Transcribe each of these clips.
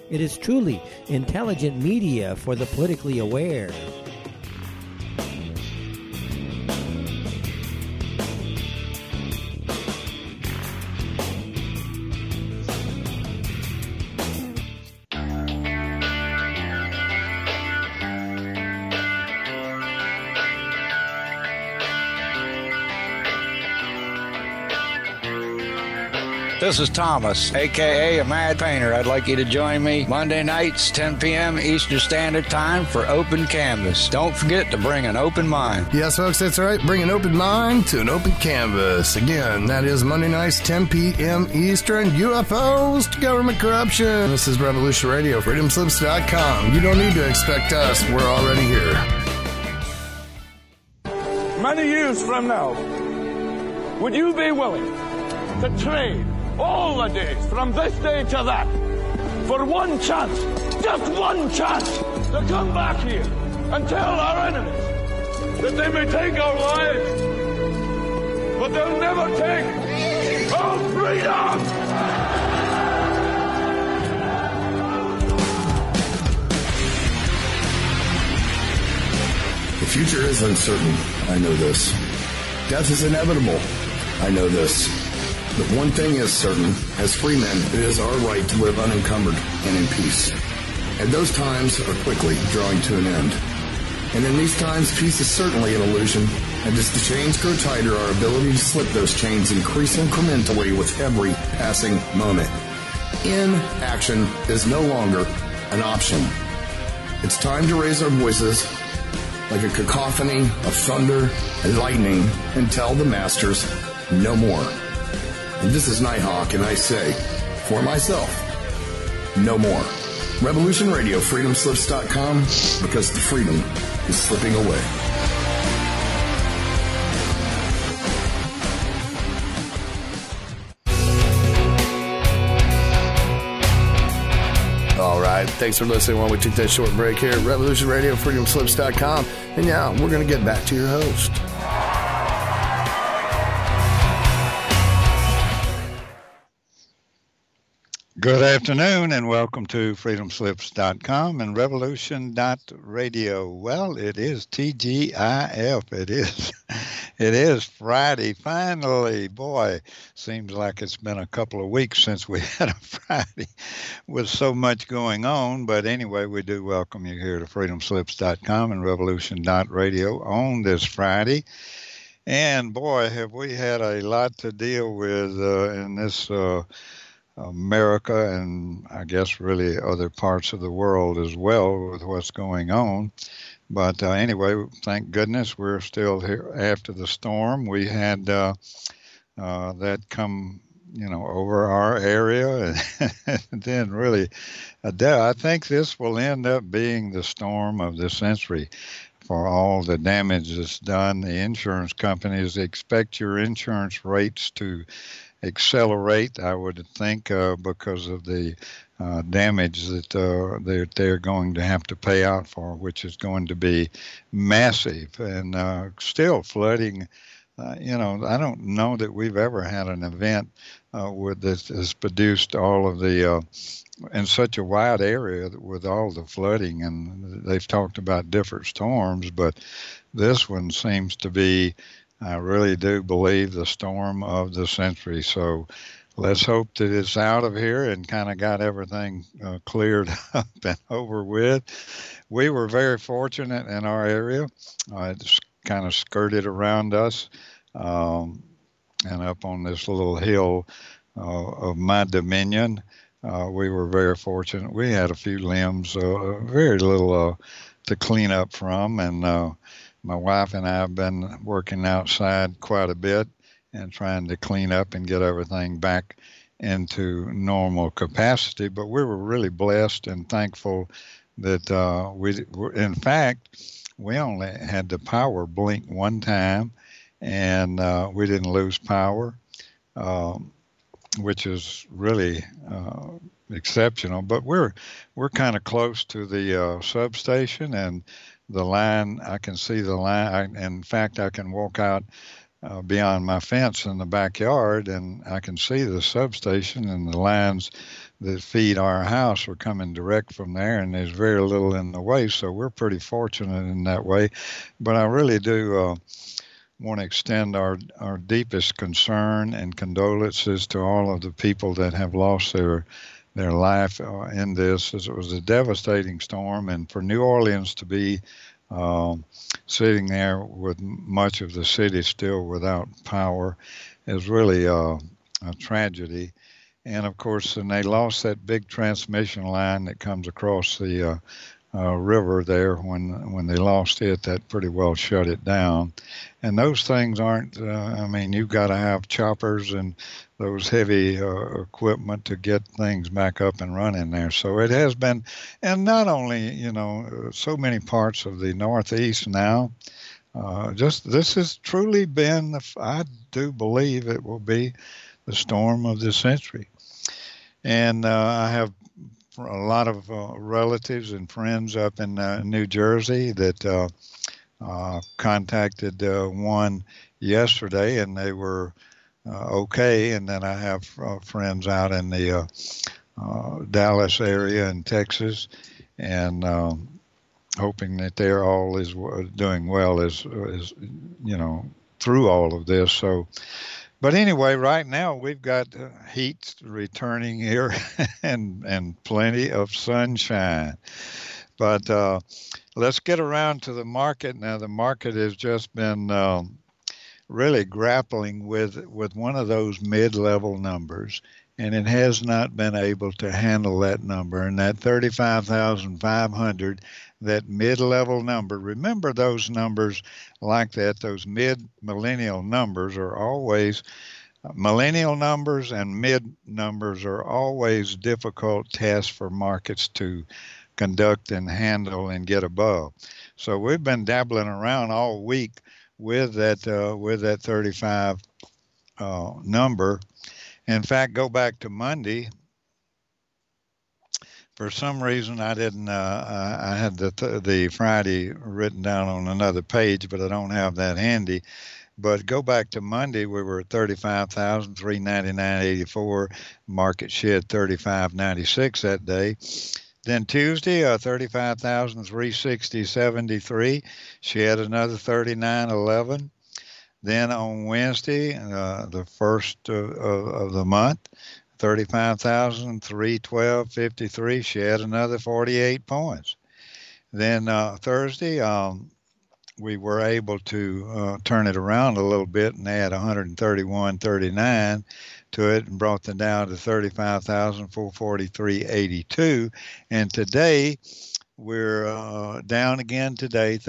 It is truly intelligent media for the politically aware. This is Thomas, a.k.a. a Mad Painter. I'd like you to join me Monday nights, 10 p.m. Eastern Standard Time for Open Canvas. Don't forget to bring an open mind. Yes, folks, that's right. Bring an open mind to an open canvas. Again, that is Monday nights, 10 p.m. Eastern. UFOs to government corruption. This is Revolution Radio, freedomslips.com. You don't need to expect us. We're already here. Many years from now, would you be willing to trade all the days from this day to that for one chance, just one chance, to come back here and tell our enemies that they may take our lives, but they'll never take our freedom? The future is uncertain. I know this. Death is inevitable. I know this. But one thing is certain, as free men, it is our right to live unencumbered and in peace. And those times are quickly drawing to an end. And in these times, peace is certainly an illusion, and as the chains grow tighter, our ability to slip those chains increase incrementally with every passing moment. Inaction is no longer an option. It's time to raise our voices like a cacophony of thunder and lightning and tell the masters no more. And this is Nighthawk, and I say, for myself, no more. Revolution Radio, freedomslips.com, because the freedom is slipping away. All right, thanks for listening while we took that short break here at Revolution Radio, freedomslips.com. And now we're going to get back to your host. Good afternoon and welcome to freedomslips.com and revolution.radio. Well, it is TGIF. It is Friday. Finally, boy, seems like it's been a couple of weeks since we had a Friday with so much going on. But anyway, we do welcome you here to freedomslips.com and revolution.radio on this Friday. And boy, have we had a lot to deal with in this America and I guess really other parts of the world as well with what's going on. But anyway, thank goodness we're still here after the storm. We had that come, over our area. And then really, I think this will end up being the storm of the century for all the damage that's done. The insurance companies expect your insurance rates to accelerate, I would think, because of the damage that they're going to have to pay out for, which is going to be massive. And still flooding, I don't know that we've ever had an event with this has produced all of the in such a wide area with all the flooding. And they've talked about different storms, but this one seems to be, I really do believe, the storm of the century. So let's hope that it's out of here and kind of got everything cleared up and over with. We were very fortunate in our area. It's kind of skirted around us and up on this little hill of my dominion. We were very fortunate. We had a few limbs, very little to clean up from, and my wife and I have been working outside quite a bit and trying to clean up and get everything back into normal capacity. But we were really blessed and thankful that in fact, we only had the power blink one time, and we didn't lose power, which is really exceptional. But we're kind of close to the substation, and the line, I can see the line. In fact, I can walk out beyond my fence in the backyard, and I can see the substation, and the lines that feed our house are coming direct from there, and there's very little in the way. So we're pretty fortunate in that way. But I really do want to extend our deepest concern and condolences to all of the people that have lost their life in this, as it was a devastating storm. And for New Orleans to be sitting there with much of the city still without power is really a tragedy. And of course, and they lost that big transmission line that comes across the river there. When they lost it, that pretty well shut it down. And those things aren't, I mean, you've got to have choppers and those heavy equipment to get things back up and running there. So it has been, and not only, so many parts of the Northeast now, this has truly been, I do believe it will be the storm of the century. And I have a lot of relatives and friends up in New Jersey that contacted one yesterday, and they were okay. And then I have friends out in the Dallas area in Texas, and hoping that they're all doing well as through all of this. So. But anyway, right now we've got heat returning here and plenty of sunshine. But let's get around to the market now. The market has just been really grappling with one of those mid-level numbers, and it has not been able to handle that number. And that 35,500, that mid-level number, remember those numbers like that, those mid-millennial numbers are always, millennial numbers and mid numbers are always difficult tests for markets to conduct and handle and get above. So we've been dabbling around all week with that 35 number. In fact, go back to Monday. For some reason, I didn't. I had the Friday written down on another page, but I don't have that handy. But go back to Monday, we were at 35,399.84. Market shed 35.96 that day. Then Tuesday, 35,360.73. Shed another 39.11. Then on Wednesday, the first of the month, 35,312.53, shed another 48 points. Then Thursday, we were able to turn it around a little bit and add 131.39 to it and brought the Dow to 35,443.82. And today, we're down again today,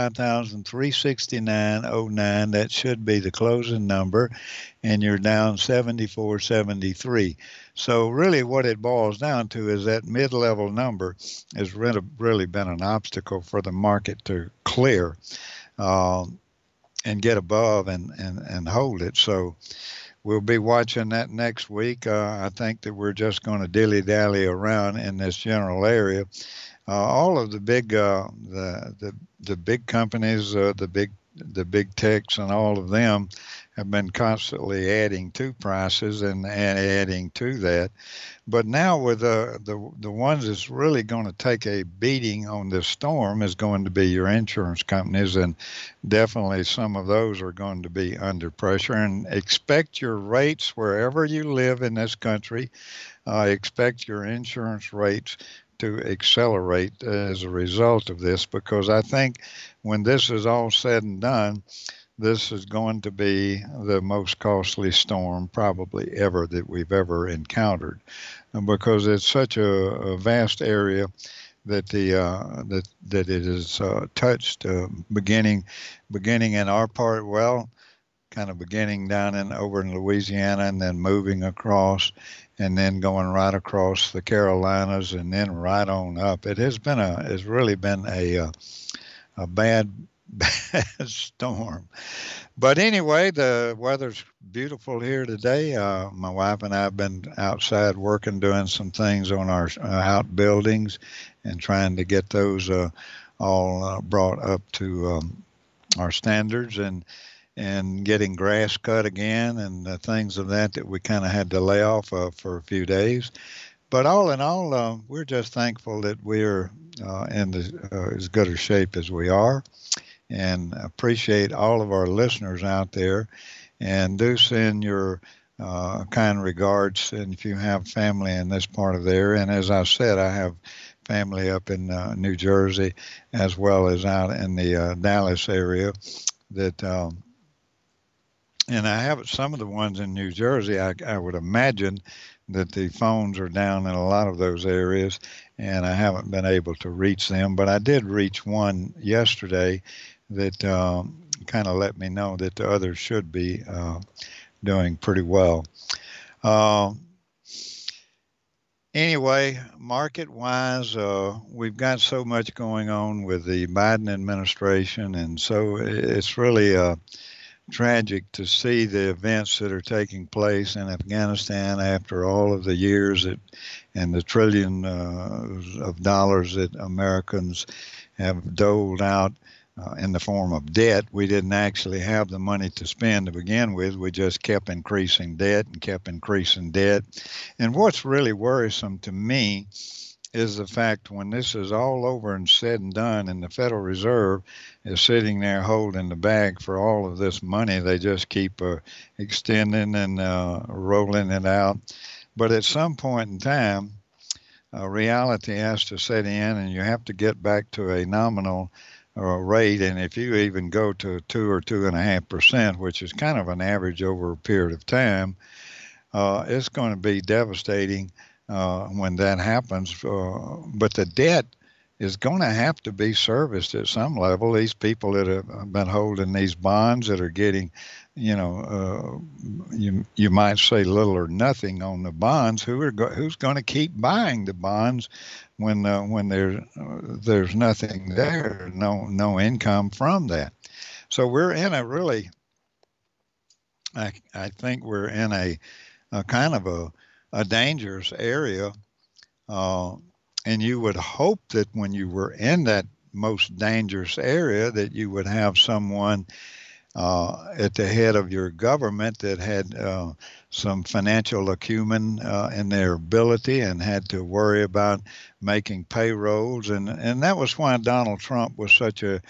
35,369.09. That should be the closing number, and you're down 74.73. So really what it boils down to is that mid-level number has really been an obstacle for the market to clear and get above and hold it. So we'll be watching that next week. I think that we're just going to dilly-dally around in this general area. All of the big the big companies, the big techs, and all of them have been constantly adding to prices and adding to that. But now with the ones that's really going to take a beating on this storm is going to be your insurance companies, and definitely some of those are going to be under pressure. And expect your rates wherever you live in this country. Expect your insurance rates to accelerate as a result of this, because I think when this is all said and done, this is going to be the most costly storm probably ever that we've ever encountered, because it's such a vast area that that it is touched, beginning in our part, kind of beginning down over in Louisiana and then moving across, and then going right across the Carolinas and then right on up. It has been it's really been a bad storm. But anyway, the weather's beautiful here today. My wife and I have been outside working, doing some things on our outbuildings and trying to get those all brought up to our standards. And and getting grass cut again and things of that we kind of had to lay off of for a few days. But all in all, we're just thankful that we're in as good a shape as we are, and appreciate all of our listeners out there. And do send your kind regards, and if you have family in this part of the area. And as I said, I have family up in New Jersey as well as out in the Dallas area that and I have some of the ones in New Jersey. I would imagine that the phones are down in a lot of those areas, and I haven't been able to reach them. But I did reach one yesterday that kind of let me know that the others should be doing pretty well. Anyway, market-wise, we've got so much going on with the Biden administration, and so it's really tragic to see the events that are taking place in Afghanistan after all of the years and the trillion of dollars that Americans have doled out in the form of debt. We didn't actually have the money to spend to begin with. We just kept increasing debt and kept increasing debt. And what's really worrisome to me is the fact when this is all over and said and done and the Federal Reserve is sitting there holding the bag for all of this money, they just keep extending and rolling it out. But at some point in time, reality has to set in, and you have to get back to a nominal rate. And if you even go to 2 or 2.5%, which is kind of an average over a period of time, it's going to be devastating when that happens. But the debt is going to have to be serviced at some level. These people that have been holding these bonds that are getting, you might say little or nothing on the bonds. Who's going to keep buying the bonds when there's nothing there, no income from that? So we're in a really, I think we're in a kind of a dangerous area, and you would hope that when you were in that most dangerous area that you would have someone at the head of your government that had some financial acumen in their ability and had to worry about making payrolls. And that was why Donald Trump was such a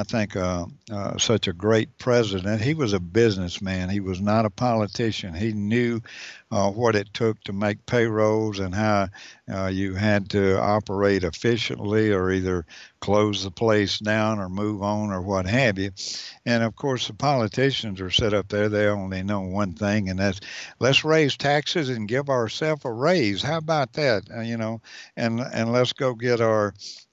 great president. He was a businessman. He was not a politician. He knew what it took to make payrolls and how you had to operate efficiently or either close the place down or move on or what have you. And of course, the politicians are set up there. They only know one thing, and that's let's raise taxes and give ourselves a raise. How about that? And let's go get our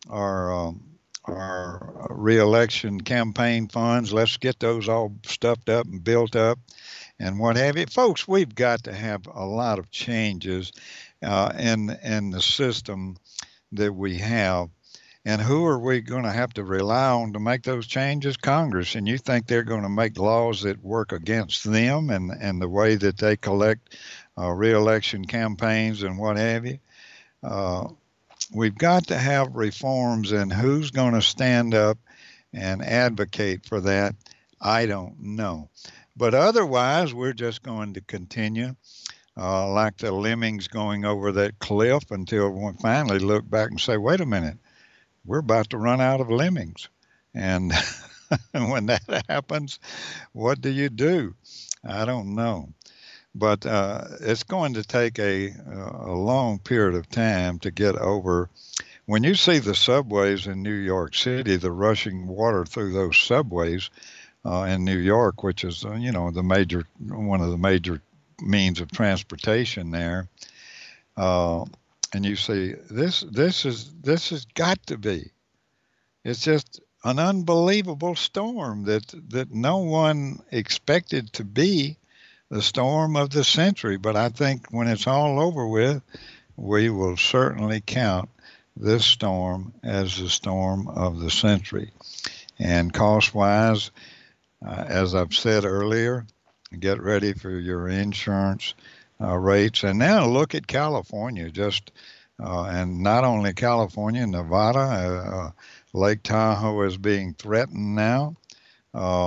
re-election campaign funds. Let's get those all stuffed up and built up and what have you. Folks, we've got to have a lot of changes in the system that we have. And who are we going to have to rely on to make those changes? Congress. And you think they're going to make laws that work against them and the way that they collect re-election campaigns and what have you? We've got to have reforms, and who's going to stand up and advocate for that? I don't know. But otherwise, we're just going to continue like the lemmings going over that cliff until we finally look back and say, wait a minute, we're about to run out of lemmings. And when that happens, what do you do? I don't know. But it's going to take a long period of time to get over. When you see the subways in New York City, the rushing water through those subways in New York, which is one of the major means of transportation there, and you see this has got to be. It's just an unbelievable storm that no one expected to be the storm of the century. But I think when it's all over with, we will certainly count this storm as the storm of the century. And cost-wise, as I've said earlier, get ready for your insurance rates. And now look at California, and not only California, Nevada, Lake Tahoe is being threatened now.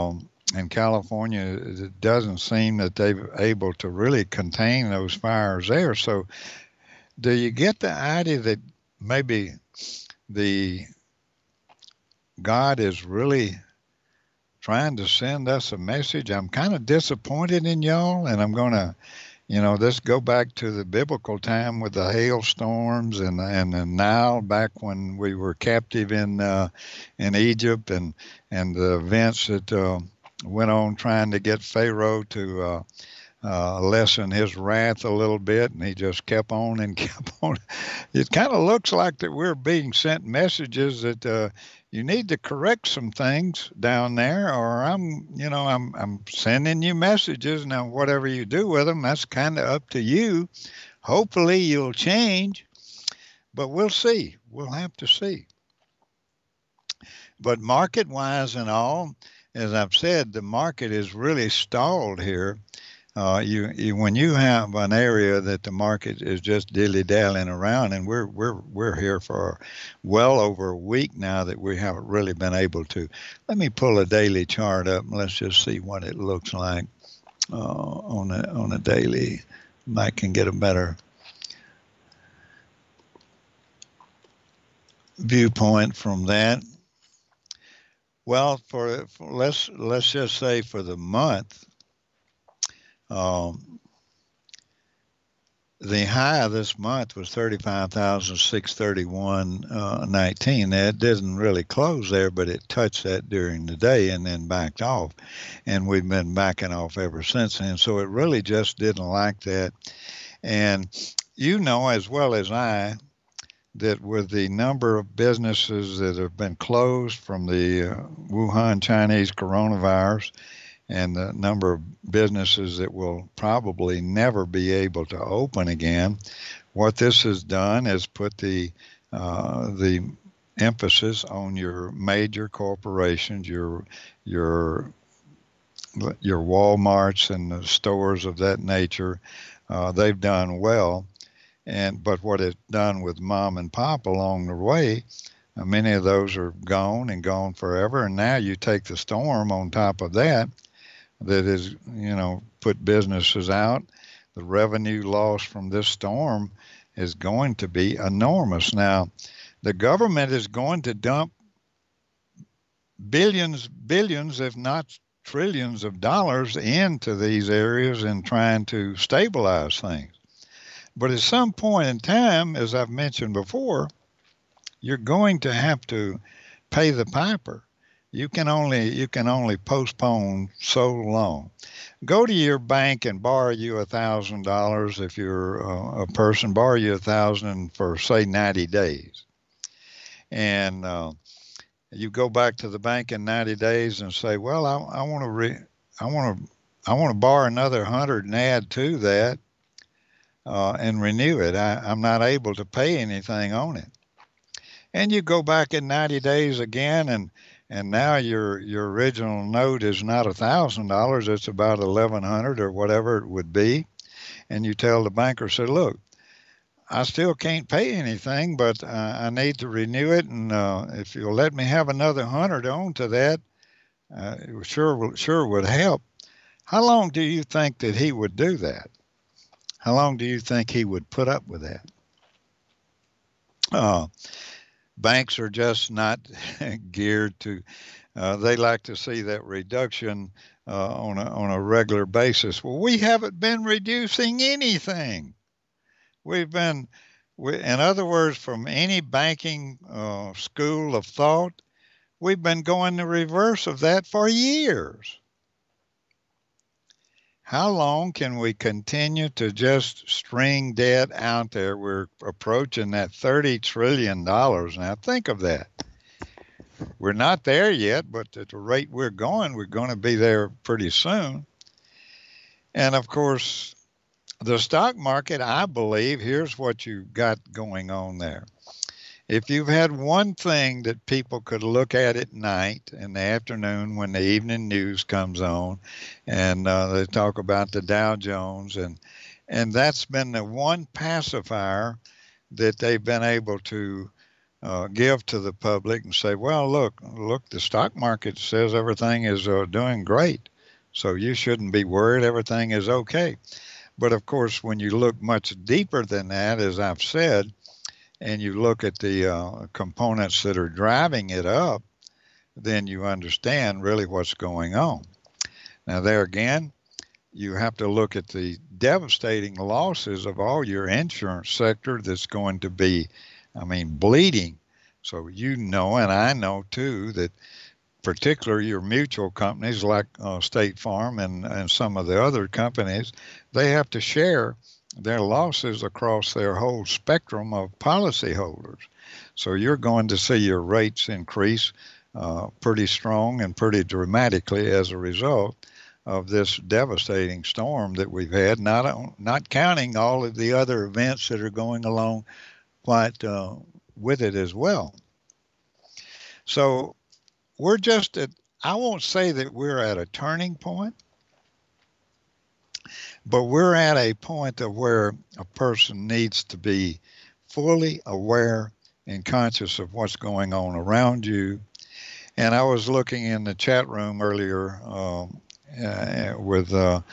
in California, it doesn't seem that they're able to really contain those fires there. So, do you get the idea that maybe the God is really trying to send us a message? I'm kind of disappointed in y'all, and I'm going to, let's go back to the biblical time with the hailstorms and the Nile back when we were captive in Egypt, and the events that went on trying to get Pharaoh to lessen his wrath a little bit, and he just kept on and kept on. It kind of looks like that we're being sent messages that you need to correct some things down there, or I'm sending you messages. Now, whatever you do with them, that's kind of up to you. Hopefully you'll change, but we'll see. We'll have to see. But market-wise and all, as I've said, the market is really stalled here. When you have an area that the market is just dilly-dallying around, and we're here for well over a week now that we haven't really been able to. Let me pull a daily chart up and let's just see what it looks like on a daily. I can get a better viewpoint from that. Well, let's just say for the month. The high this month was 35,631.19. That didn't really close there, but it touched that during the day and then backed off, and we've been backing off ever since then. So it really just didn't like that. And you know as well as I that with the number of businesses that have been closed from the Wuhan Chinese coronavirus, and the number of businesses that will probably never be able to open again, what this has done is put the emphasis on your major corporations, your Walmarts and the stores of that nature. They've done well, but what it's done with mom and pop along the way, many of those are gone and gone forever. And now you take the storm on top of that is, put businesses out. The revenue loss from this storm is going to be enormous. Now, the government is going to dump billions, if not trillions of dollars into these areas and trying to stabilize things. But at some point in time, as I've mentioned before, you're going to have to pay the piper. You can only postpone so long. Go to your bank and borrow you $1,000 if you're a person. Borrow you $1,000 for say 90 days, and you go back to the bank in 90 days and say, "Well, I want to borrow another 100 and add to that and renew it. I'm not able to pay anything on it." And you go back in 90 days again, and now your original note is not $1,000, it's about $1,100 or whatever it would be. And you tell the banker, say, "Look, I still can't pay anything, but I need to renew it, and if you'll let me have another 100 on to that, it sure would help." How long do you think that he would do that? How long do you think he would put up with that? Banks are just not geared to. They like to see that reduction on a regular basis. Well, we haven't been reducing anything. In other words, from any banking school of thought, we've been going the reverse of that for years. How long can we continue to just string debt out there? We're approaching that $30 trillion now. Think of that. We're not there yet, but at the rate we're going to be there pretty soon. And of course, the stock market, I believe, here's what you've got going on there. If you've had one thing that people could look at night in the afternoon when the evening news comes on, and they talk about the Dow Jones, and that's been the one pacifier that they've been able to give to the public and say, well, look, the stock market says everything is doing great. So you shouldn't be worried. Everything is okay. But of course, when you look much deeper than that, as I've said, and you look at the components that are driving it up, then you understand really what's going on. Now, there again, you have to look at the devastating losses of all your insurance sector that's going to be, bleeding. So you know, and I know too, that particularly your mutual companies like State Farm and some of the other companies, they have to share their losses across their whole spectrum of policyholders. So you're going to see your rates increase pretty strong and pretty dramatically as a result of this devastating storm that we've had, not counting all of the other events that are going along quite with it as well. So we're just I won't say that we're at a turning point, but we're at a point of where a person needs to be fully aware and conscious of what's going on around you. And I was looking in the chat room earlier with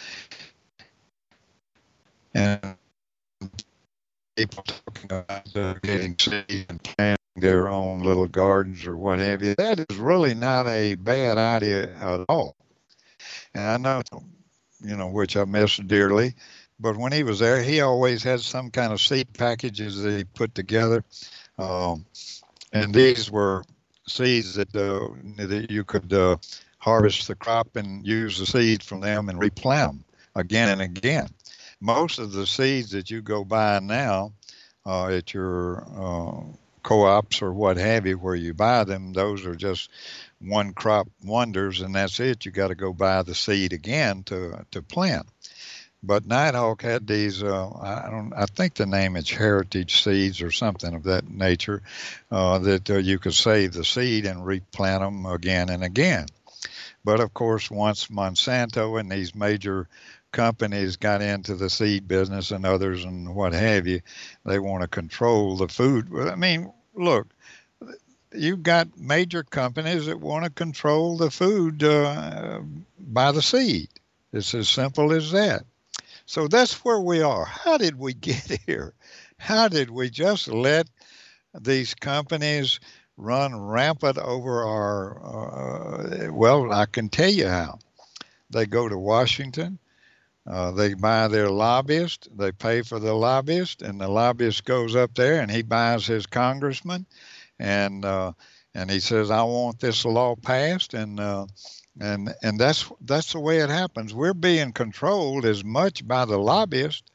and people talking about getting seed and planting their own little gardens or what have you. That is really not a bad idea at all. And I know, which I miss dearly, but when he was there, he always had some kind of seed packages that he put together. And these were seeds that you could harvest the crop and use the seeds from them and replant them again and again. Most of the seeds that you go buy now at your co-ops or what have you, where you buy them, those are just one crop wonders, and that's it. You got to go buy the seed again to plant. But Nighthawk had these. I think the name is Heritage Seeds or something of that nature. That you could save the seed and replant them again and again. But of course, once Monsanto and these major companies got into the seed business and others and what have you, they want to control the food. Look, you've got major companies that want to control the food by the seed. It's as simple as that. So that's where we are. How did we get here? How did we just let these companies run rampant over our, well, I can tell you how. They go to Washington, they buy their lobbyist, they pay for the lobbyist, and the lobbyist goes up there and he buys his congressman, and he says, I want this law passed, and that's the way it happens. We're being controlled as much by the lobbyist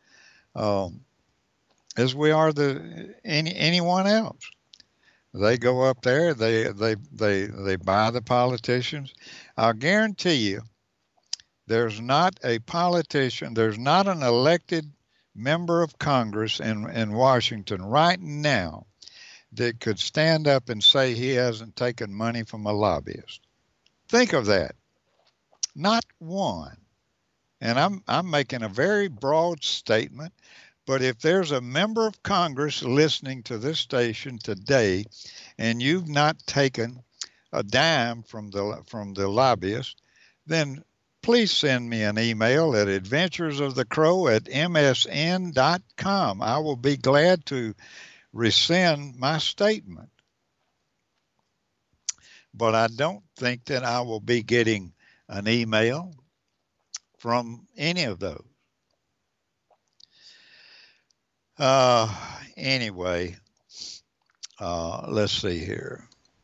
as we are anyone else. They go up there, they buy the politicians. I'll guarantee you, there's not a politician, there's not an elected member of Congress in Washington right now that could stand up and say he hasn't taken money from a lobbyist. Think of that. Not one. And I'm making a very broad statement, but if there's a member of Congress listening to this station today and you've not taken a dime from the lobbyist, then please send me an email at adventuresofthecrow@msn.com. I will be glad to rescind my statement. But I don't think that I will be getting an email from any of those. Anyway, let's see here.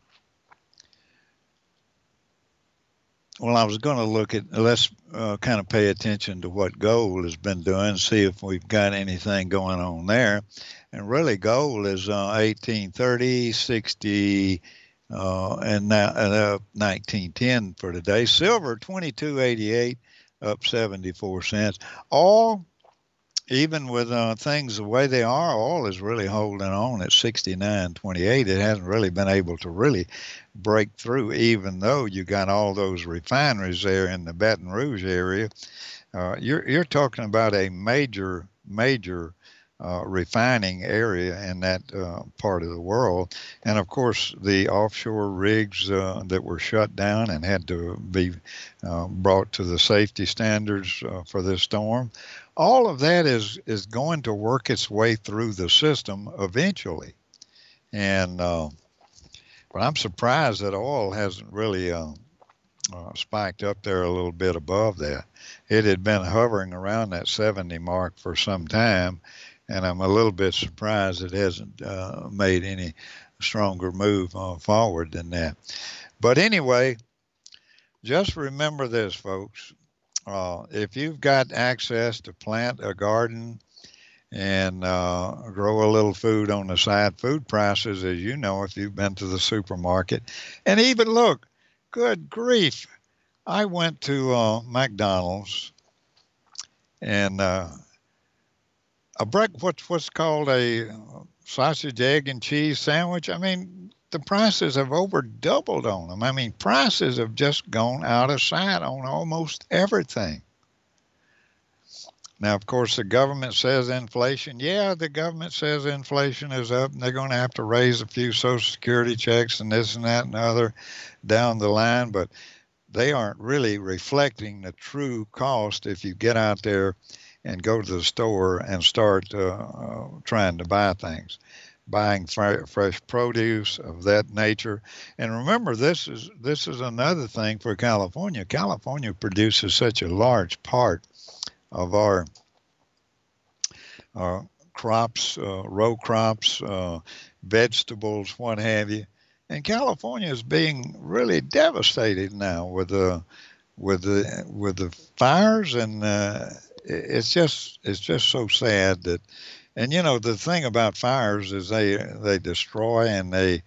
Well, I was going to look at, let's kind of pay attention to what gold has been doing, see if we've got anything going on there. And really, gold is 1830, 60, and now 1910 for today. Silver 22.88, up 74 cents. All, even with things the way they are, oil is really holding on at 69.28. It hasn't really been able to really break through, even though you got all those refineries there in the Baton Rouge area. You're talking about a major refining area in that part of the world. And of course, the offshore rigs that were shut down and had to be brought to the safety standards for this storm. All of that is going to work its way through the system eventually. And but I'm surprised that oil hasn't really spiked up there a little bit above that. It had been hovering around that 70 mark for some time, and I'm a little bit surprised it hasn't made any stronger move forward than that. But anyway, just remember this, folks. If you've got access to plant a garden and grow a little food on the side, food prices, as you know, if you've been to the supermarket, and even look, good grief, I went to McDonald's and what's called a sausage, egg, and cheese sandwich. I mean, the prices have over doubled on them. I mean, prices have just gone out of sight on almost everything. Now, of course, the government says inflation. Yeah, the government says inflation is up, and they're going to have to raise a few Social Security checks and this and that and the other down the line, but they aren't really reflecting the true cost if you get out there and go to the store and start trying to buy things, buying fresh produce of that nature. And remember, this is another thing for California. California produces such a large part of our crops, row crops, vegetables, what have you. And California is being really devastated now with the fires, and it's just so sad that. And you know, the thing about fires is they destroy, and it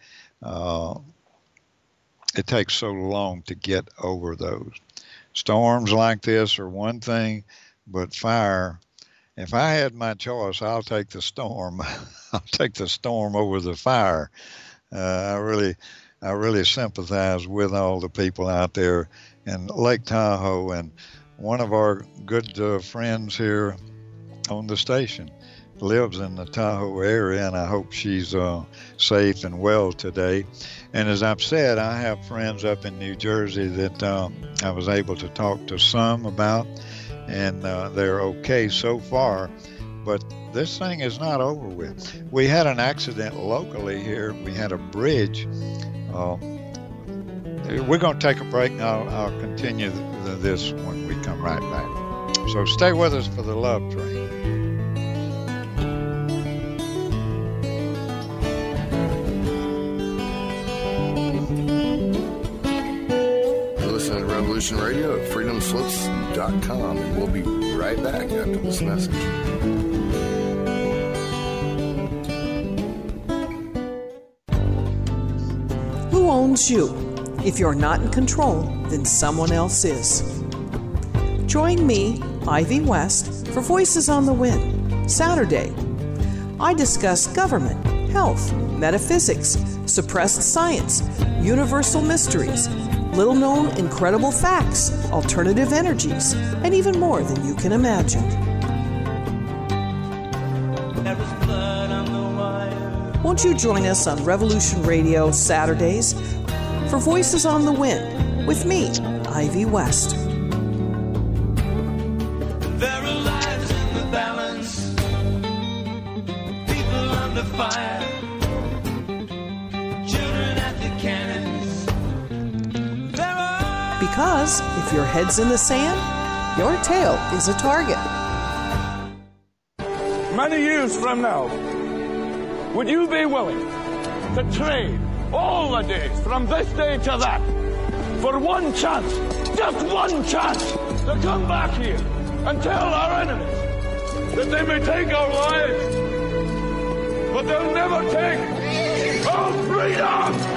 takes so long to get over those. Storms like this are one thing, but fire, if I had my choice, I'll take the storm. I'll take the storm over the fire. I really sympathize with all the people out there in Lake Tahoe, and one of our good friends here on the station lives in the Tahoe area, and I hope she's safe and well today. And as I've said, I have friends up in New Jersey that I was able to talk to some about, and they're okay so far. But this thing is not over with. We had an accident locally here. We had a bridge. We're going to take a break, and I'll continue this when we come right back. So stay with us for the Love Train. Revolution Radio at freedomslips.com, and we'll be right back after this message. Who owns you? If you're not in control, then someone else is. Join me, Ivy West, for Voices on the Wind, Saturday. I discuss government, health, metaphysics, suppressed science, universal mysteries, little-known incredible facts, alternative energies, and even more than you can imagine. Won't you join us on Revolution Radio Saturdays for Voices on the Wind with me, Ivy West. There are lives in the balance, people under fire, children at the cannons. Because if your head's in the sand, your tail is a target. Many years from now, would you be willing to trade all the days from this day to that for one chance, just one chance, to come back here and tell our enemies that they may take our lives, but they'll never take our freedom?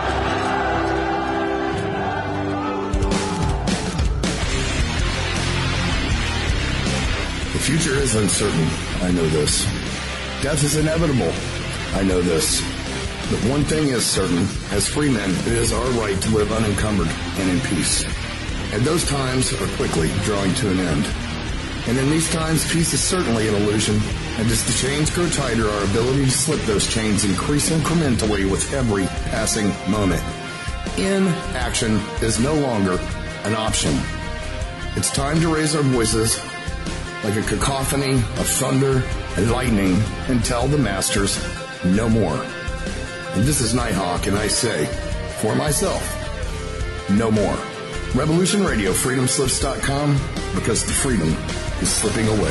The future is uncertain. I know this. Death is inevitable. I know this. But one thing is certain. As free men, it is our right to live unencumbered and in peace. And those times are quickly drawing to an end. And in these times, peace is certainly an illusion, And as the chains grow tighter, our ability to slip those chains increase incrementally with every passing moment. Inaction is no longer an option. It's time to raise our voices like a cacophony of thunder and lightning and tell the masters no more. And this is Nighthawk, and I say, for myself, no more. Revolution Radio, freedomslips.com, because the freedom is slipping away.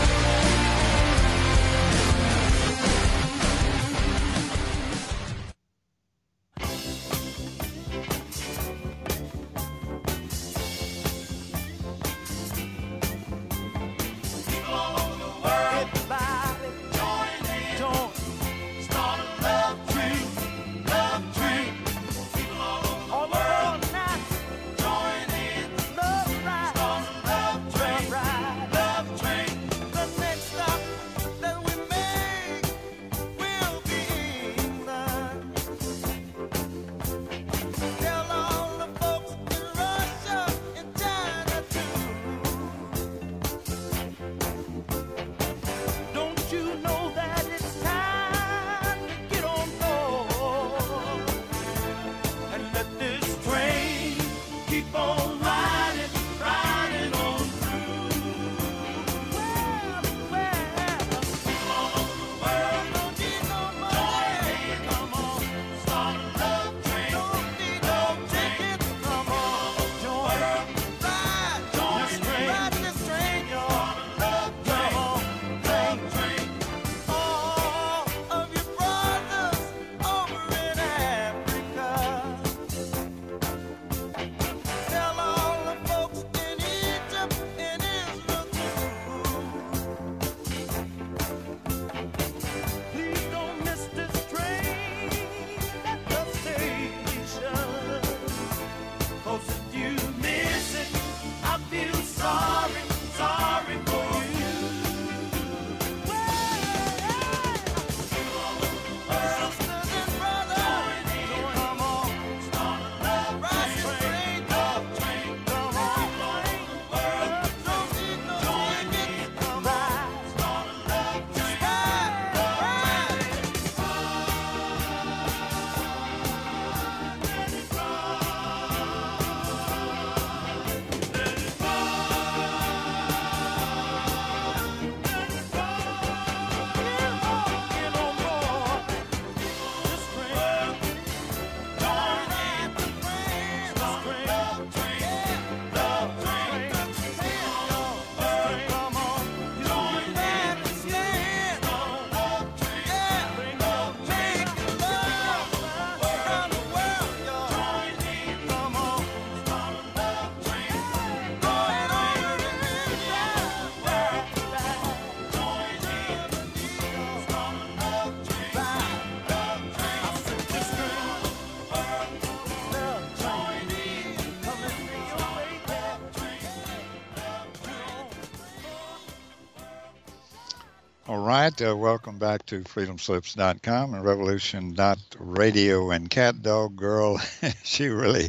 All right, welcome back to freedomslips.com and revolution.radio. And Cat Dog Girl, she really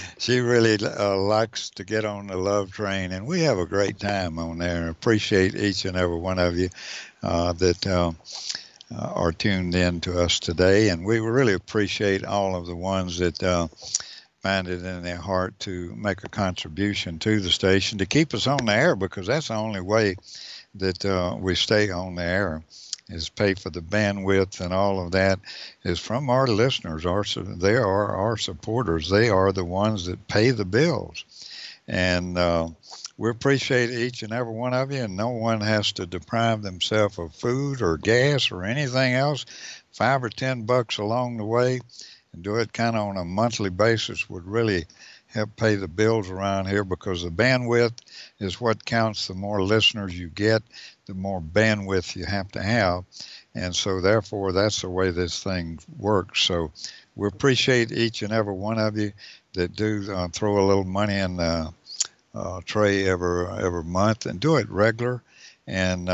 likes to get on the love train, and we have a great time on there. And appreciate each and every one of you that are tuned in to us today, and we really appreciate all of the ones that find it in their heart to make a contribution to the station to keep us on the air, because that's the only way that we stay on the air, is pay for the bandwidth, and all of that is from our listeners. They are our supporters. They are the ones that pay the bills. And we appreciate each and every one of you, and no one has to deprive themselves of food or gas or anything else. $5 or $10 along the way, and do it kind of on a monthly basis would really help pay the bills around here, because the bandwidth is what counts. The more listeners you get, the more bandwidth you have to have. And so therefore, that's the way this thing works. So we appreciate each and every one of you that do throw a little money in the tray every month, and do it regular. And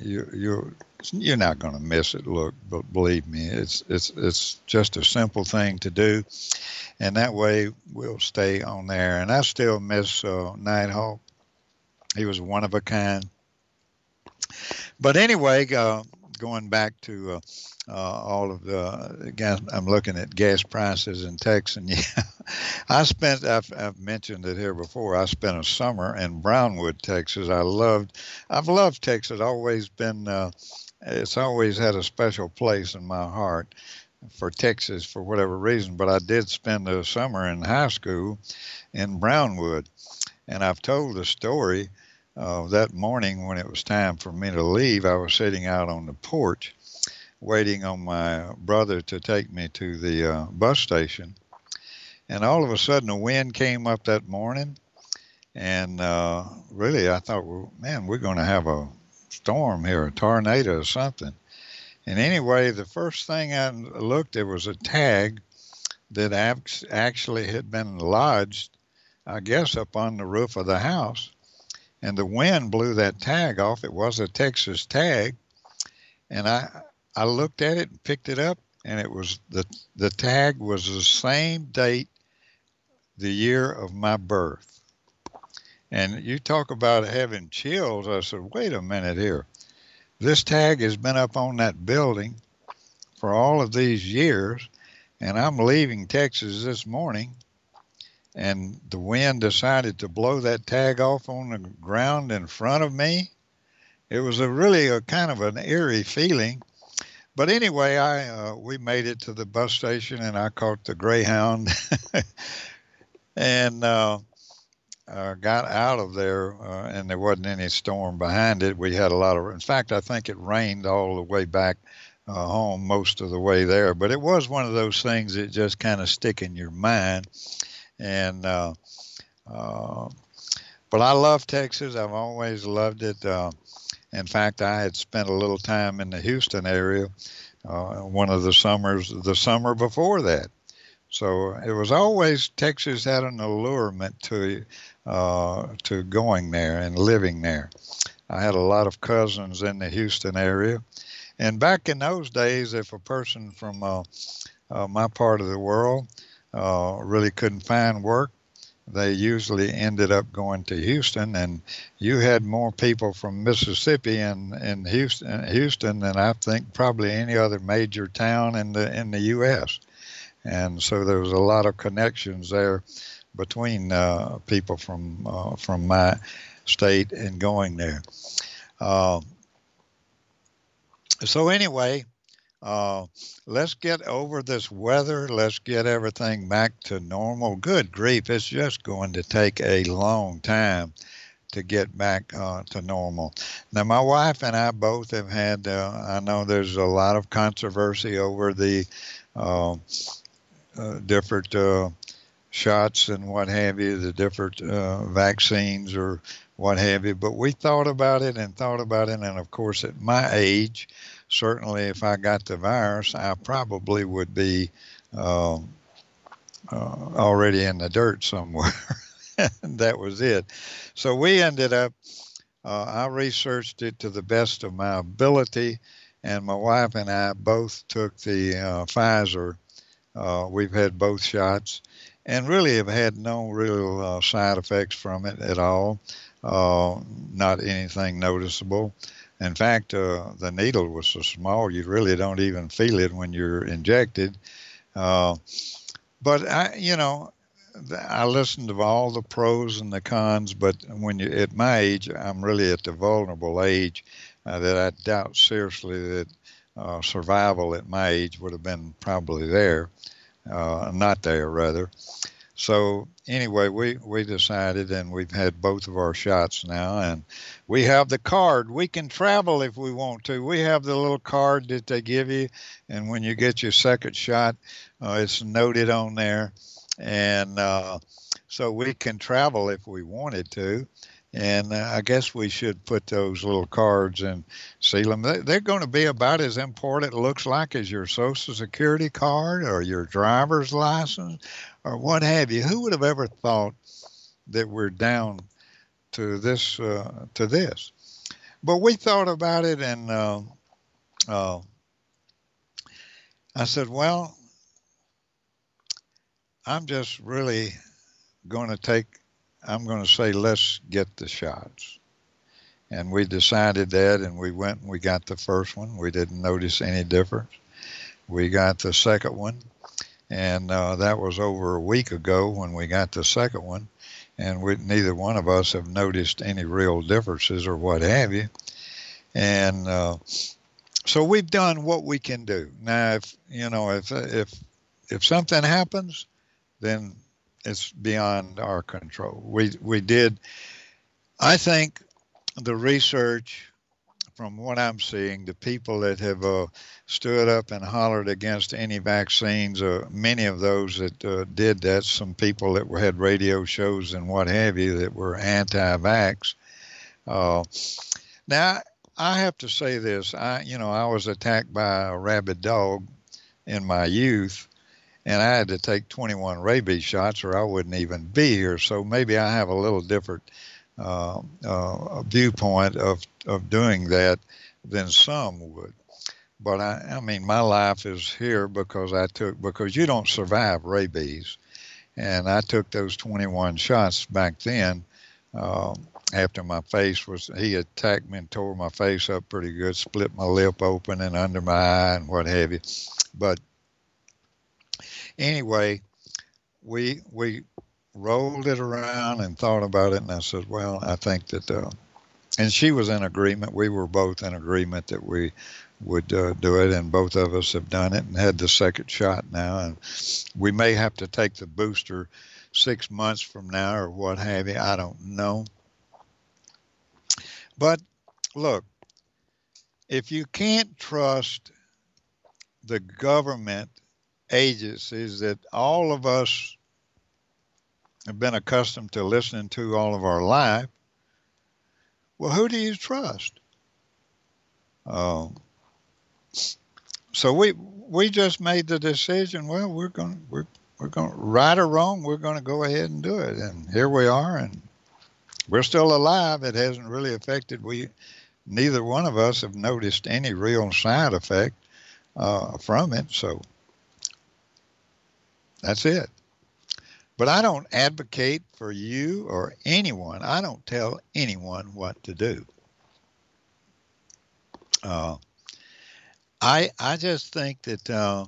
you're not going to miss it. Look, but believe me, it's just a simple thing to do. And that way we'll stay on there. And I still miss Nighthawk. He was one of a kind. But anyway, going back to all of the gas, I'm looking at gas prices in Texas. And yeah, I've mentioned it here before. I spent a summer in Brownwood, Texas. I've loved Texas. Always been, it's always had a special place in my heart for Texas for whatever reason. But I did spend a summer in high school in Brownwood. And I've told the story that morning when it was time for me to leave. I was sitting out on the porch waiting on my brother to take me to the bus station. And all of a sudden, a wind came up that morning. And really, I thought, well, man, we're going to have a storm here, a tornado or something. And anyway, the first thing I looked, there was a tag that actually had been lodged, I guess, up on the roof of the house. And the wind blew that tag off. It was a Texas tag. And I looked at it and picked it up, and it was the tag was the same date, the year of my birth. And you talk about having chills. I said, wait a minute here. This tag has been up on that building for all of these years, and I'm leaving Texas this morning, and the wind decided to blow that tag off on the ground in front of me. It was really a kind of an eerie feeling. But anyway, we made it to the bus station, and I caught the Greyhound and got out of there, and there wasn't any storm behind it. We had in fact, I think it rained all the way back home most of the way there. But it was one of those things that just kind of stick in your mind. And but I love Texas. I've always loved it. In fact, I had spent a little time in the Houston area one of the summers, the summer before that. So it was always, Texas had an allurement to going there and living there. I had a lot of cousins in the Houston area. And back in those days, if a person from my part of the world really couldn't find work, they usually ended up going to Houston, and you had more people from Mississippi in Houston than I think probably any other major town in the U.S. And so there was a lot of connections there between people from my state and going there. So anyway, let's get over this weather. Let's get everything back to normal. Good grief, it's just going to take a long time to get back to normal. Now, my wife and I both have had, I know there's a lot of controversy over the different shots and what have you, the different vaccines or what have you, but we thought about it, and of course at my age, certainly if I got the virus, I probably would be already in the dirt somewhere. That was it. So we ended up, I researched it to the best of my ability, and my wife and I both took the Pfizer. We've had both shots and really have had no real side effects from it at all. Not anything noticeable. In fact, the needle was so small you really don't even feel it when you're injected. But I listened to all the pros and the cons. But when you at my age, I'm really at the vulnerable age that I doubt seriously that survival at my age would have been probably there, not there rather. So anyway, we decided, and we've had both of our shots now, and we have the card. We can travel if we want to. We have the little card that they give you, and when you get your second shot, it's noted on there, and so we can travel if we wanted to. And I guess we should put those little cards and seal them. They're going to be about as important, it looks like, as your Social Security card or your driver's license or what have you. Who would have ever thought that we're down to this? But we thought about it, and I said, well, I'm just really going to say, let's get the shots. And we decided that, and we went and we got the first one. We didn't notice any difference. We got the second one, and that was over a week ago when we got the second one, and neither one of us have noticed any real differences or what have you. And so we've done what we can do. Now, if something happens, then it's beyond our control. We did, I think, the research from what I'm seeing, the people that have stood up and hollered against any vaccines, many of those that did that, some people that had radio shows and what have you that were anti-vax. Now, I have to say this. I was attacked by a rabid dog in my youth, and I had to take 21 rabies shots or I wouldn't even be here. So maybe I have a little different viewpoint of doing that than some would. But I mean, my life is here because you don't survive rabies. And I took those 21 shots back then after my face he attacked me and tore my face up pretty good, split my lip open and under my eye and what have you. But anyway, we rolled it around and thought about it, and I said, well, I think that, and she was in agreement. We were both in agreement that we would do it, and both of us have done it and had the second shot now, and we may have to take the booster 6 months from now or what have you. I don't know. But look, if you can't trust the government agencies that all of us have been accustomed to listening to all of our life, well, who do you trust? So we just made the decision. Well, we're going right or wrong, we're going to go ahead and do it, and here we are, and we're still alive. It hasn't really affected. Neither one of us have noticed any real side effect from it. So that's it. But I don't advocate for you or anyone. I don't tell anyone what to do. I just think that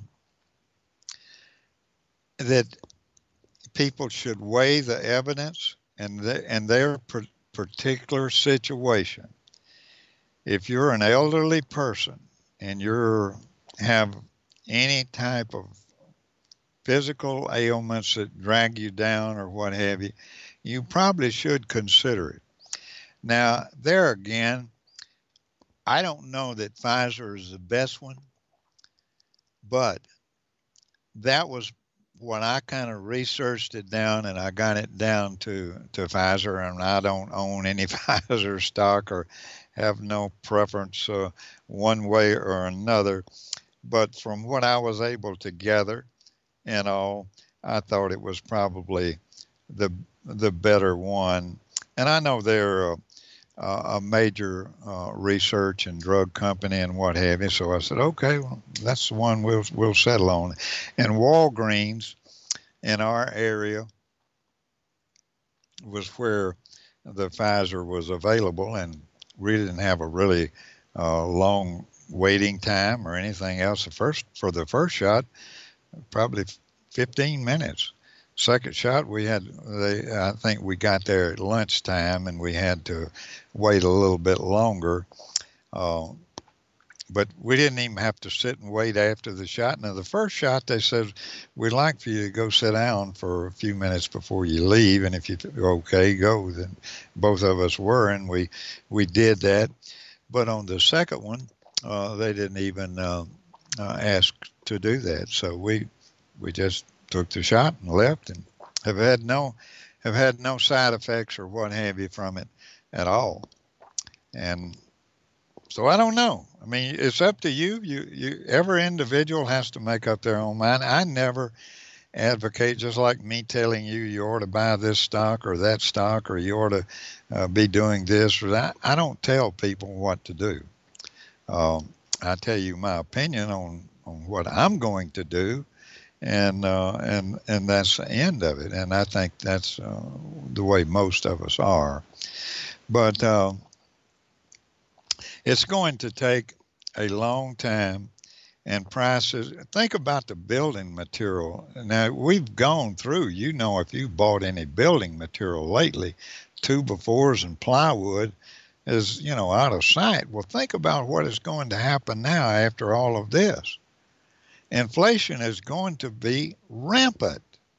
that people should weigh the evidence and their particular situation. If you're an elderly person and have any type of physical ailments that drag you down or what have you, you probably should consider it. Now, there again, I don't know that Pfizer is the best one, but that was when I kind of researched it down and I got it down to Pfizer, and I don't own any Pfizer stock or have no preference one way or another. But from what I was able to gather and all, I thought it was probably the better one. And I know they're a major research and drug company and what have you. So I said, okay, well, that's the one we'll settle on. And Walgreens in our area was where the Pfizer was available, and we didn't have a really long waiting time or anything else. For the first shot, probably 15 minutes. Second shot, I think we got there at lunchtime, and we had to wait a little bit longer. But we didn't even have to sit and wait after the shot. Now, the first shot, they said, we'd like for you to go sit down for a few minutes before you leave, and if you're okay, go. Then both of us were, and we did that. But on the second one, they didn't even ask to do that. So we just took the shot and left, and have had no side effects or what have you from it at all. And so I don't know. I mean, it's up to you. Every individual has to make up their own mind. I never advocate, just like me telling you ought to buy this stock or that stock, or you ought to be doing this or that. I don't tell people what to do. I tell you my opinion on what I'm going to do, and that's the end of it. And I think that's the way most of us are. But It's going to take a long time, and prices. Think about the building material. Now, we've gone through, if you bought any building material lately, 2x4s and plywood is, out of sight. Well, think about what is going to happen now after all of this. Inflation is going to be rampant.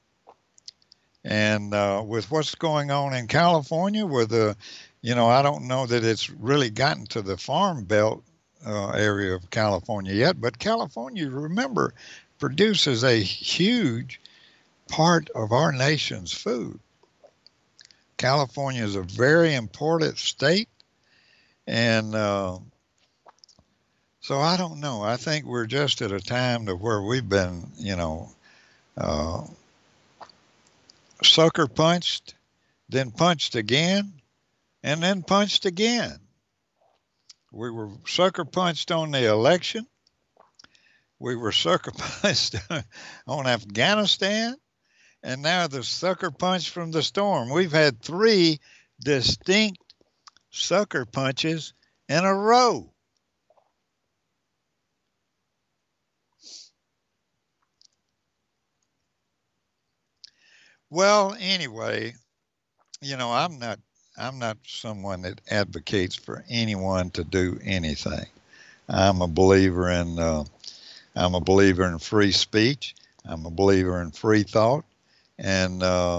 And with what's going on in California, I don't know that it's really gotten to the farm belt area of California yet, but California, remember, produces a huge part of our nation's food. California is a very important state, and so I don't know. I think we're just at a time to where we've been, sucker punched, then punched again, and then punched again. We were sucker punched on the election. We were sucker punched on Afghanistan, and now the sucker punch from the storm. We've had 3 distinct sucker punches in a row. Well, anyway, I'm not someone that advocates for anyone to do anything. I'm a believer in free speech. I'm a believer in free thought, and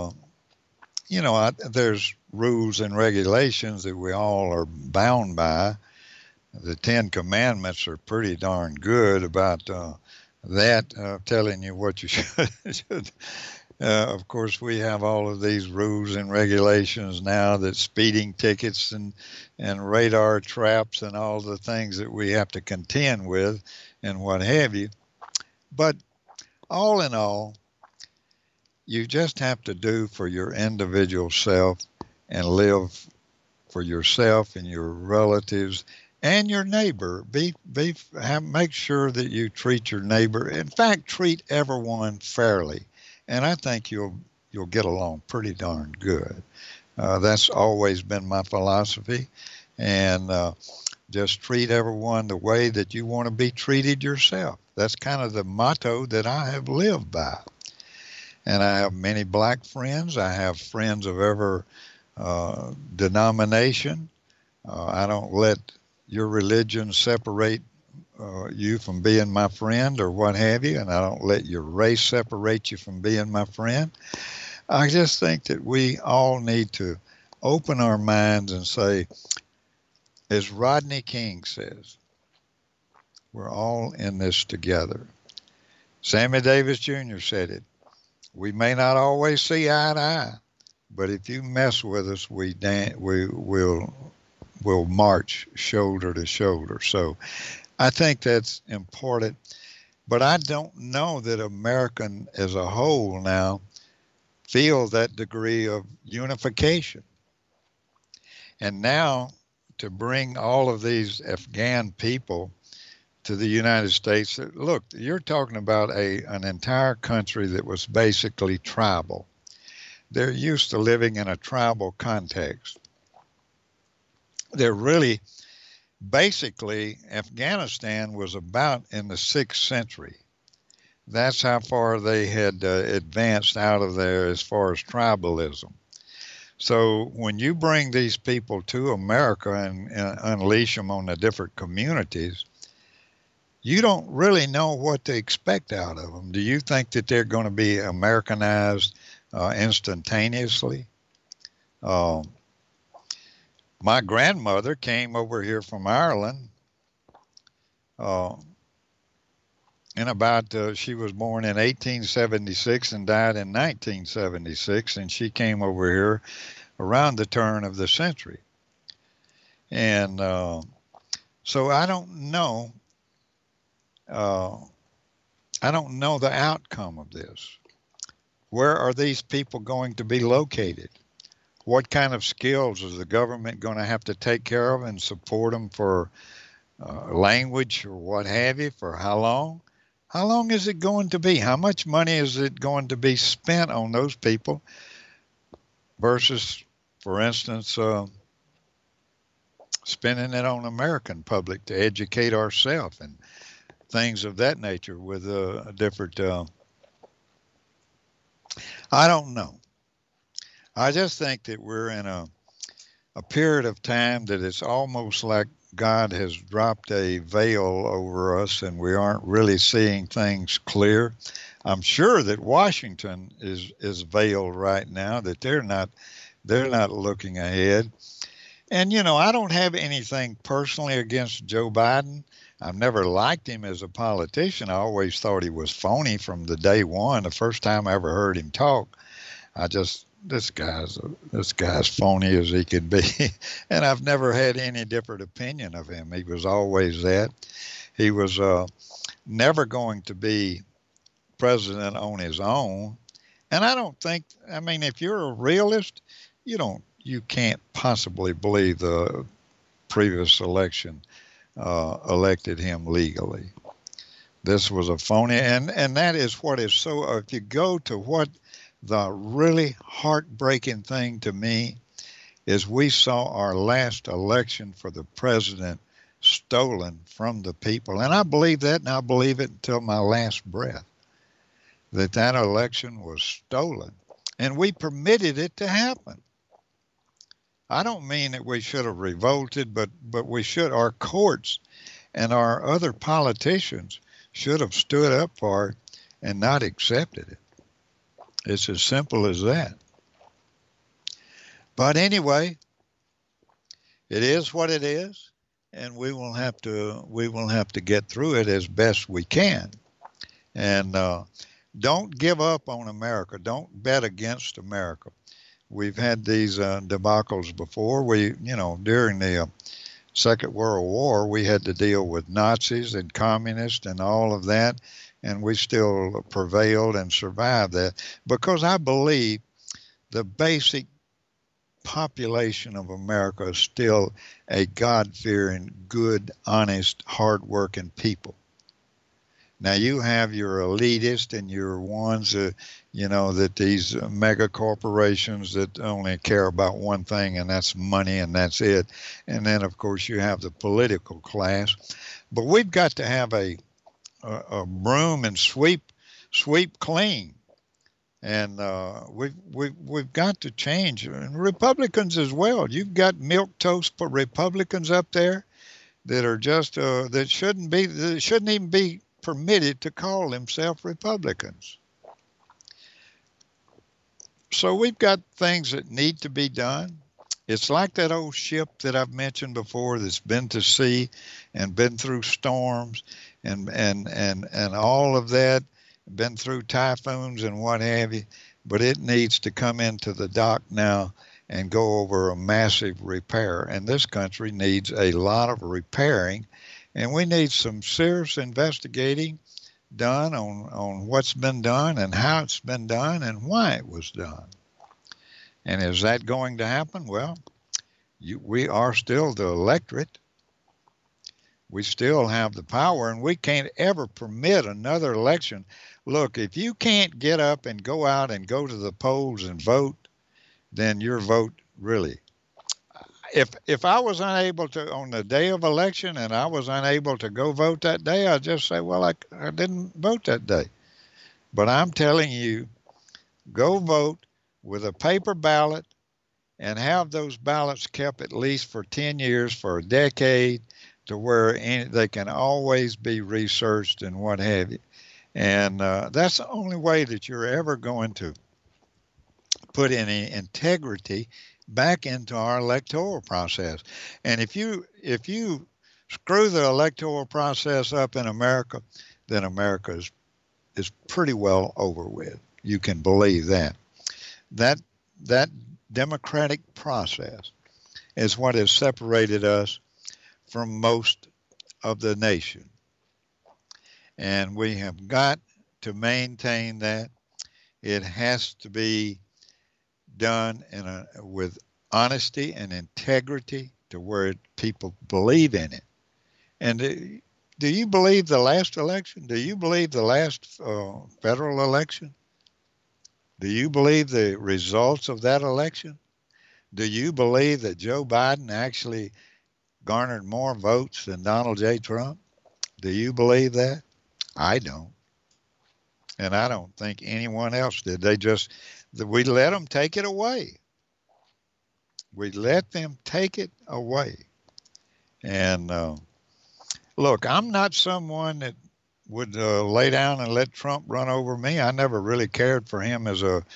there's rules and regulations that we all are bound by. The 10 Commandments are pretty darn good about that, telling you what you should. Of course, we have all of these rules and regulations now, that speeding tickets and radar traps and all the things that we have to contend with and what have you. But all in all, you just have to do for your individual self and live for yourself and your relatives and your neighbor. Make sure that you treat your neighbor. In fact, treat everyone fairly. And I think you'll get along pretty darn good. That's always been my philosophy. And just treat everyone the way that you want to be treated yourself. That's kind of the motto that I have lived by. And I have many black friends. I have friends of every denomination. I don't let your religion separate you from being my friend or what have you, and I don't let your race separate you from being my friend. I just think that we all need to open our minds and say, as Rodney King says, we're all in this together. Sammy Davis Jr. said it. We may not always see eye to eye, but if you mess with us, we'll march shoulder to shoulder. So I think that's important, but I don't know that American as a whole now feel that degree of unification. And now to bring all of these Afghan people to the United States, look, you're talking about an entire country that was basically tribal. They're used to living in a tribal context. They're really, basically, Afghanistan was about in the 6th century. That's how far they had advanced out of there as far as tribalism. So when you bring these people to America and unleash them on the different communities, you don't really know what to expect out of them. Do you think that they're going to be Americanized instantaneously? My grandmother came over here from Ireland she was born in 1876 and died in 1976, and she came over here around the turn of the century. And so I don't know the outcome of this. Where are these people going to be located? What kind of skills is the government going to have to take care of and support them for language or what have you? For how long? How long is it going to be? How much money is it going to be spent on those people versus, for instance, spending it on American public to educate ourselves and things of that nature with different. I don't know. I just think that we're in a period of time that it's almost like God has dropped a veil over us and we aren't really seeing things clear. I'm sure that Washington is veiled right now, that they're not looking ahead. And I don't have anything personally against Joe Biden. I've never liked him as a politician. I always thought he was phony from the day one. The first time I ever heard him talk, I just this guy's phony as he could be, and I've never had any different opinion of him. He was always that. He was never going to be president on his own, and I don't think. I mean, if you're a realist, you can't possibly believe the previous election elected him legally. This was a phony, and that is what is so. If you go to what the really heartbreaking thing to me is, we saw our last election for the president stolen from the people, and I believe that, and I believe it until my last breath, that election was stolen, and we permitted it to happen. I don't mean that we should have revolted, but we should. Our courts and our other politicians should have stood up for it and not accepted it. It's as simple as that. But anyway, it is what it is, and we will have to get through it as best we can. And don't give up on America. Don't bet against America. We've had these debacles before. During the Second World War, we had to deal with Nazis and communists and all of that, and we still prevailed and survived that, because I believe the basic population of America is still a God-fearing, good, honest, hard-working people. Now, you have your elitists and your ones, that these mega corporations that only care about one thing, and that's money, and that's it. And then, of course, you have the political class. But we've got to have a broom and sweep clean, and we've got to change. And Republicans as well. You've got milquetoast Republicans up there that are just that shouldn't even be permitted to call themselves Republicans. So we've got things that need to be done. It's like that old ship that I've mentioned before that's been to sea and been through storms and all of that, been through typhoons and what have you, but it needs to come into the dock now and go over a massive repair. And this country needs a lot of repairing, and we need some serious investigating done on what's been done and how it's been done and why it was done. And is that going to happen? Well, we are still the electorate. We still have the power, and we can't ever permit another election. Look, if you can't get up and go out and go to the polls and vote, then your vote really. If I was unable to, on the day of election, and I was unable to go vote that day, I'd just say, well, I didn't vote that day. But I'm telling you, go vote with a paper ballot and have those ballots kept at least for 10 years, for a decade, to where they can always be researched and what have you. And that's the only way that you're ever going to put any integrity back into our electoral process. And if you screw the electoral process up in America, then America is pretty well over with. You can believe that. That democratic process is what has separated us from most of the nation. And we have got to maintain that. It has to be done with honesty and integrity to where people believe in it. And do you believe the last election? Do you believe the last federal election? Do you believe the results of that election? Do you believe that Joe Biden actually garnered more votes than Donald J. Trump? Do you believe that? I don't. And I don't think anyone else did. We let them take it away. We let them take it away. And look, I'm not someone that would lay down and let Trump run over me. I never really cared for him as a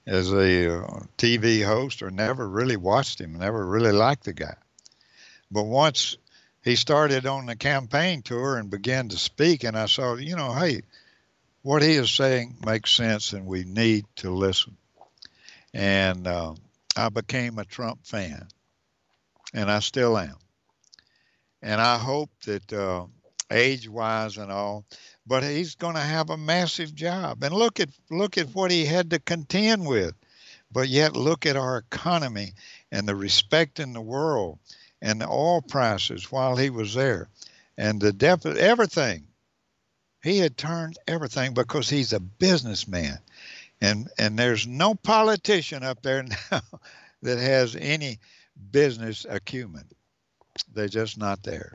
TV host, or never really watched him, never really liked the guy. But once he started on the campaign tour and began to speak, and I saw, hey, what he is saying makes sense and we need to listen. And I became a Trump fan, and I still am. And I hope that age-wise and all, but he's going to have a massive job. And look at what he had to contend with. But yet look at our economy and the respect in the world and the oil prices while he was there, and the deficit, everything. He had turned everything because he's a businessman. And there's no politician up there now that has any business acumen. They're just not there.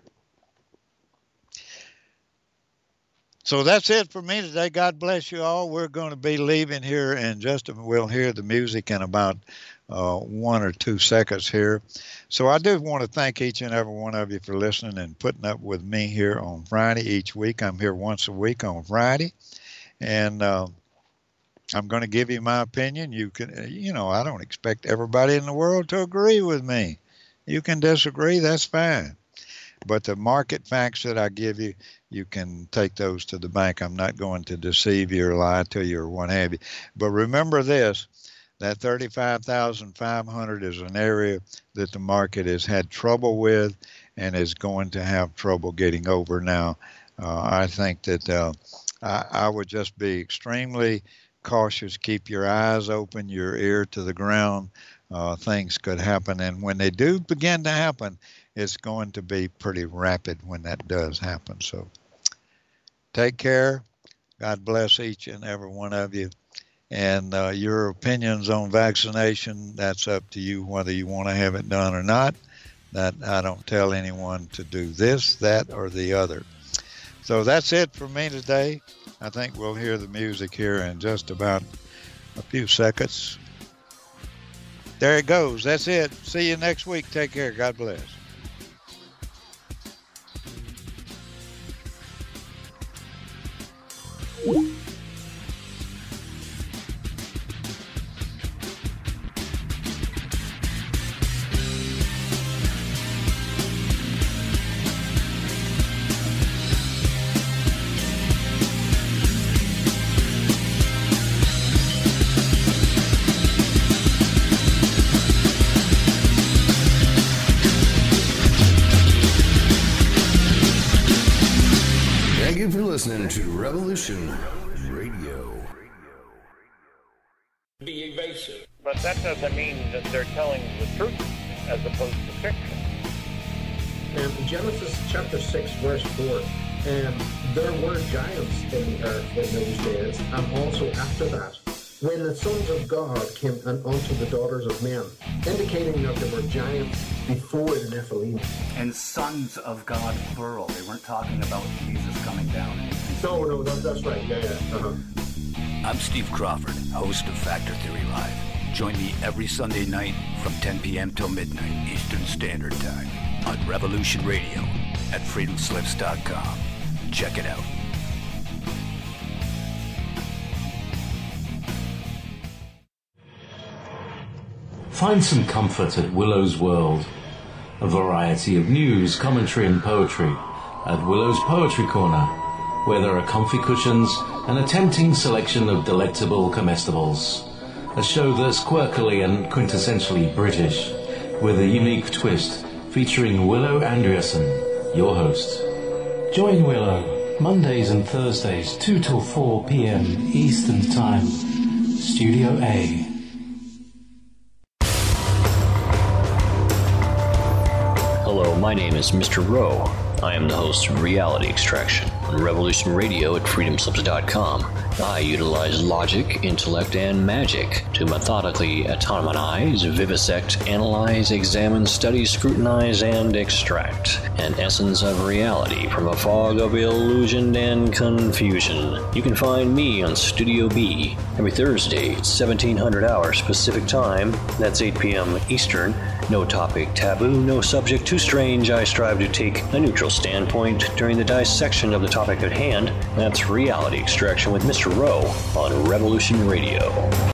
So that's it for me today. God bless you all. We're going to be leaving here in just a minute. We'll hear the music in about 1 or 2 seconds here. So I do want to thank each and every one of you for listening and putting up with me here on Friday each week. I'm here once a week on Friday. And I'm going to give you my opinion. You can, I don't expect everybody in the world to agree with me. You can disagree, that's fine. But the market facts that I give you, you can take those to the bank. I'm not going to deceive you or lie to you or what have you. But remember this, that 35,500 is an area that the market has had trouble with and is going to have trouble getting over now. I think that I would just be extremely cautious. Keep your eyes open, your ear to the ground. Things could happen. And when they do begin to happen, it's going to be pretty rapid when that does happen. So take care. God bless each and every one of you. And your opinions on vaccination, that's up to you whether you want to have it done or not. That I don't tell anyone to do this, that, or the other. So that's it for me today. I think we'll hear the music here in just about a few seconds. There it goes. That's it. See you next week. Take care. God bless. Listening to Revolution Radio. Be evasive. But that doesn't mean that they're telling the truth as opposed to fiction. And in Genesis chapter 6, verse 4, and there were giants in the earth in those days, and also after that, when the sons of God came unto the daughters of men, indicating that there were giants before the Nephilim. And sons of God, plural. They weren't talking about Jesus coming down. No, that's right. Yeah. Uh-huh. I'm Steve Crawford, host of Factor Theory Live. Join me every Sunday night from 10 p.m. till midnight Eastern Standard Time on Revolution Radio at freedomslips.com. Check it out. Find some comfort at Willow's World. A variety of news, commentary and poetry at Willow's Poetry Corner, where there are comfy cushions and a tempting selection of delectable comestibles. A show that's quirkily and quintessentially British, with a unique twist, featuring Willow Andreasen, your host. Join Willow, Mondays and Thursdays, 2 till 4 p.m. Eastern Time. Studio A. Hello, my name is Mr. Rowe. I am the host of Reality Extraction, On Revolution Radio at freedomslips.com, I utilize logic, intellect, and magic to methodically atomize, vivisect, analyze, examine, study, scrutinize, and extract an essence of reality from a fog of illusion and confusion. You can find me on Studio B every Thursday at 1700 hours Pacific Time. That's 8 p.m. Eastern. No topic taboo, no subject too strange. I strive to take a neutral standpoint during the dissection of the topic at hand. That's Reality Extraction with Mr. Rowe on Revolution Radio.